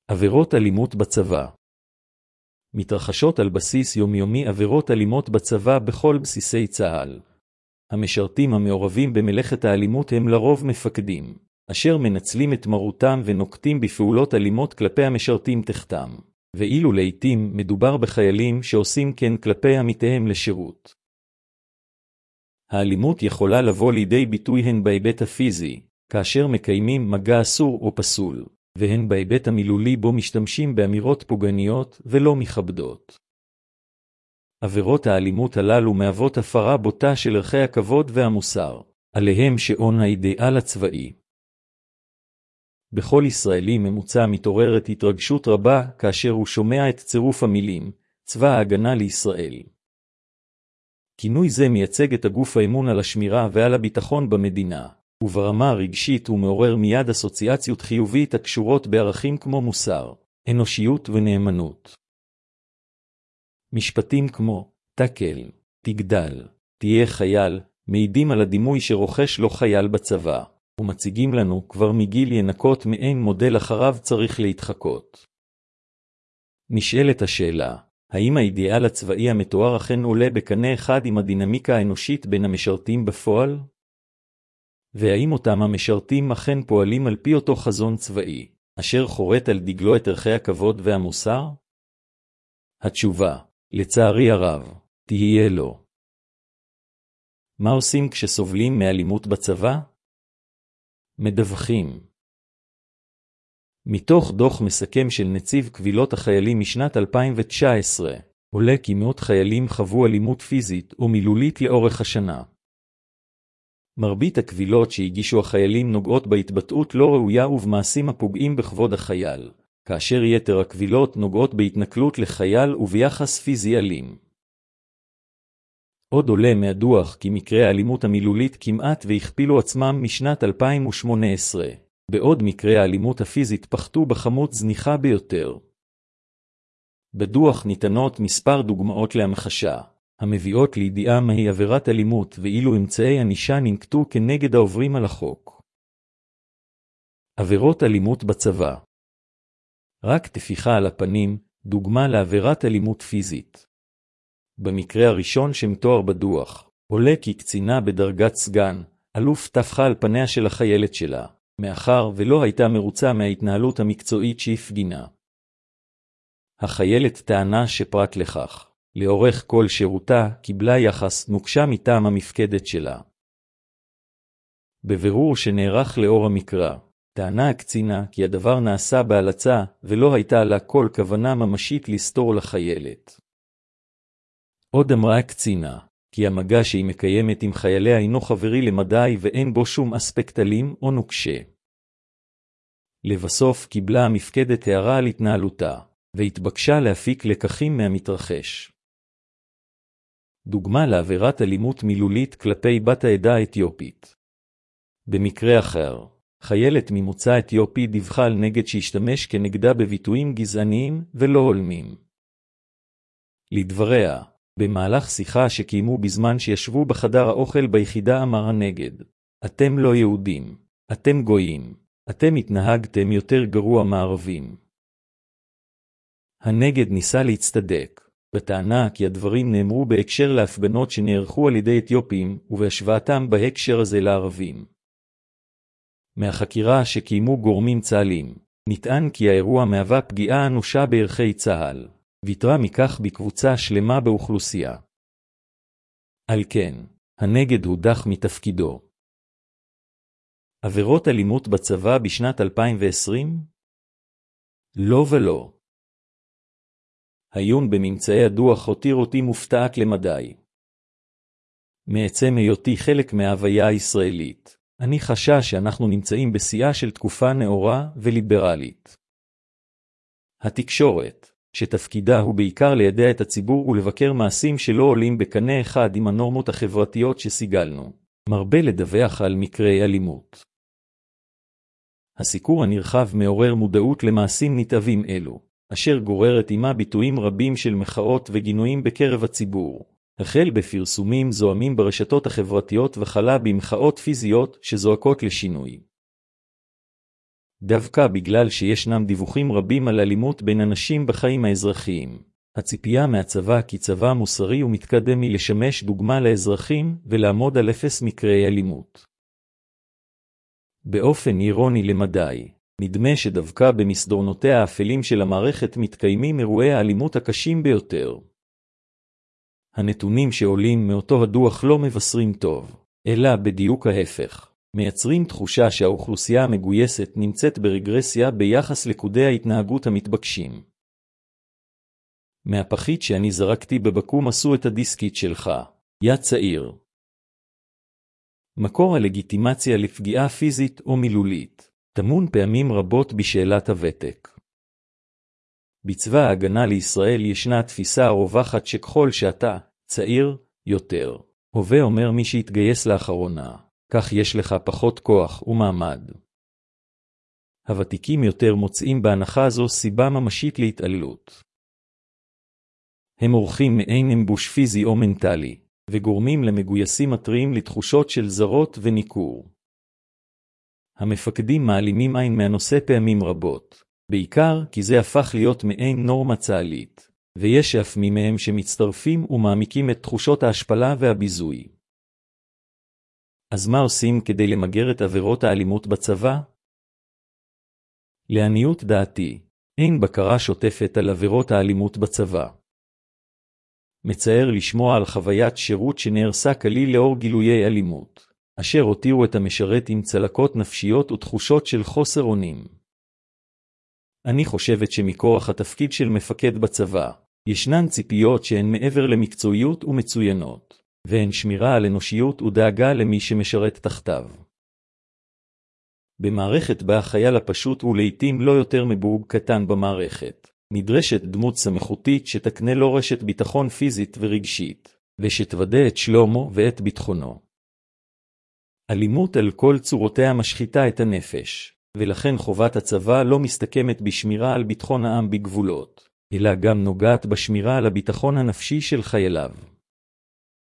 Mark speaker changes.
Speaker 1: עבירות אלימות בצבא. מתרחשות על בסיס יומיומי עבירות אלימות בצבא בכל בסיסי צה"ל. המשרתים המעורבים במלאכת האלימות הם לרוב מפקדים, אשר מנצלים את מרותם ונוקטים בפעולות אלימות כלפי המשרתים תחתם, ואילו לעתים מדובר בחיילים שעושים כן כלפי עמיתיהם לשירות. האלימות יכולה לבוא לידי ביטוי הן בהיבט הפיזי, כאשר מקיימים מגע אסור או פסול, והן בהיבט המילולי בו משתמשים באמירות פוגעניות ולא מכבדות. עבירות האלימות הללו מהוות הפרה בוטה של ערכי הכבוד והמוסר, עליהם שעון האידיאל הצבאי. בכל ישראלי ממוצע מתעוררת התרגשות רבה כאשר הוא שומע את צירוף המילים, צבא ההגנה לישראל. כינוי זה מייצג את הגוף האמון על השמירה ועל הביטחון במדינה, וברמה הרגשית הוא מעורר מיד אסוציאציות חיובית הקשורות בערכים כמו מוסר, אנושיות ונאמנות. משפטים כמו, תקל, תגדל, תהיה חייל, מעידים על הדימוי שרוכש לו חייל בצבא, ומציגים לנו כבר מגיל ינקות מעין מודל אחריו צריך להתחקות. נשאלת השאלה, האם האידיאל הצבאי המתואר אכן עולה בקנה אחד עם הדינמיקה האנושית בין המשרתים בפועל? והאם אותם המשרתים אכן פועלים על פי אותו חזון צבאי, אשר חורט על דגלו את ערכי הכבוד והמוסר? התשובה, לצערי הרב, תהיה לא. מה עושים כשסובלים מאלימות בצבא? מדווחים. מתוך דוח מסכם של נציב קבילות החיילים משנת 2019, עולה כי מאות חיילים חוו אלימות פיזית או מילולית לאורך השנה. מרבית הקבילות שהגישו החיילים נוגעות בהתבטאות לא ראויה ובמעשים הפוגעים בכבוד החייל, כאשר יתר הקבילות נוגעות בהתנכלות לחייל וביחס פיזי אלים. עוד עולה מהדוח כי מקרי האלימות המילולית כמעט והכפילו עצמם משנת 2018, בעוד מקרי האלימות הפיזית פחתו בכמות זניחה ביותר. בדוח ניתנות מספר דוגמאות להמחשה, המביאות לידיעה מהי עבירת אלימות ואילו אמצעי ענישה ננקטו כנגד העוברים על החוק. עבירות אלימות בצבא. רק טפיחה על הפנים, דוגמה לעבירת אלימות פיזית. במקרה הראשון שמתואר בדוח, עולה כי קצינה בדרגת סגן, אלוף טפחה על פניה של החיילת שלה, מאחר ולא הייתה מרוצה מההתנהלות המקצועית שהפגינה. החיילת טענה שפרט לכך, לאורך כל שירותה קיבלה יחס נוקשה מטעם המפקדת שלה. בבירור שנערך לאור המקרא, טענה הקצינה כי הדבר נעשה בהלצה ולא הייתה לה כל כוונה ממשית לסתור לחיילת. עוד אמרה הקצינה, כי המגע שהיא מקיימת עם חייליה אינו חברי למדי ואין בו שום אספקט אלים או נוקשה. לבסוף קיבלה המפקדת הערה על התנהלותה, והתבקשה להפיק לקחים מהמתרחש. דוגמה לעבירת אלימות מילולית כלפי בת העדה האתיופית. במקרה אחר, חיילת ממוצא אתיופי דיווחה על נגד שהשתמש כנגדה בביטויים גזעניים ולא הולמים. לדבריה, במהלך שיחה שקיימו בזמן שישבו בחדר האוכל ביחידה אמר הנגד, אתם לא יהודים, אתם גויים, אתם התנהגתם יותר גרוע מערבים. הנגד ניסה להצטדק, בטענה כי הדברים נאמרו בהקשר להפגנות שנערכו על ידי אתיופים ובהשוואתם בהקשר הזה לערבים. מהחקירה שקיימו גורמים צה"ליים, נטען כי האירוע מהווה פגיעה אנושה בערכי צה"ל, ויתרה מכך בקבוצה שלמה באוכלוסייה. על כן, הנגד הודח מתפקידו. עבירות אלימות בצבא בשנת 2020? לא ולא. העיון בממצאי הדוח הותיר אותי מופתעת למדי. מעצם היותי חלק מההוויה הישראלית, אני חשה שאנחנו נמצאים בשיאה של תקופה נאורה וליברלית. התקשורת, שתפקידה הוא בעיקר לידע את הציבור ולבקר מעשים שלא עולים בקנה אחד עם הנורמות החברתיות שסיגלנו, מרבה לדווח על מקרי אלימות. הסיקור הנרחב מעורר מודעות למעשים נתעבים אלו, אשר גוררת עמה ביטויים רבים של מחאות וגינויים בקרב הציבור, החל בפרסומים זועמים ברשתות החברתיות וכלה במחאות פיזיות שזועקות לשינוי. דווקא בגלל שישנם דיווחים רבים על אלימות בין אנשים בחיים האזרחיים. הציפייה מהצבא כי צבא מוסרי ומתקדם היא לשמש דוגמה לאזרחים ולעמוד על אפס מקרי אלימות. באופן אירוני למדי, נדמה שדווקא במסדרונותיה האפלים של המערכת מתקיימים אירועי האלימות הקשים ביותר. הנתונים שעולים מאותו הדוח לא מבשרים טוב, אלא בדיוק ההפך. מייצרים תחושה שהאוכלוסייה המגויסת נמצאת ברגרסיה ביחס לקודי ההתנהגות המתבקשים. מהפחית שאני זרקתי בבקום עשו את הדיסקית שלך, יא צעיר. מקור הלגיטימציה לפגיעה פיזית או מילולית, טמון פעמים רבות בשאלת הוותק. בצבא ההגנה לישראל ישנה תפיסה הרווחת שככל שאתה צעיר יותר, הווה אומר מי שהתגייס לאחרונה, כך יש לך פחות כוח ומעמד. הוותיקים יותר מוצאים בהנחה זו סיבה ממשית להתעללות. הם עורכים מעין אמבוש פיזי או מנטלי, וגורמים למגויסים מטריים לתחושות של זרות וניכור. המפקדים מעלימים עין מהנושא פעמים רבות, בעיקר כי זה הפך להיות מעין נורמה צה"לית, ויש אף מהם שמצטרפים ומעמיקים את תחושות ההשפלה והביזוי. אז מה עושים כדי למגר את עבירות האלימות בצבא? לעניות דעתי, אין בקרה שוטפת על עבירות האלימות בצבא. מצער לשמוע על חוויית שירות שנהרסה כליל לאור גילויי אלימות, אשר הותירו את המשרת עם צלקות נפשיות ותחושות של חוסר אונים. אני חושבת שמכורח התפקיד של מפקד בצבא, ישנן ציפיות שהן מעבר למקצועיות ומצוינות, והן שמירה על אנושיות ודאגה למי שמשרת תחתיו. במערכת בה החייל הפשוט הוא לעתים לא יותר מבורג קטן במערכת, נדרשת דמות סמכותית שתקנה לו רשת ביטחון פיזית ורגשית, ושתוודא את שלומו ואת ביטחונו. אלימות על כל צורותיה משחיתה את הנפש, ולכן חובת הצבא לא מסתכמת בשמירה על ביטחון העם בגבולות, אלא גם נוגעת בשמירה על הביטחון הנפשי של חייליו.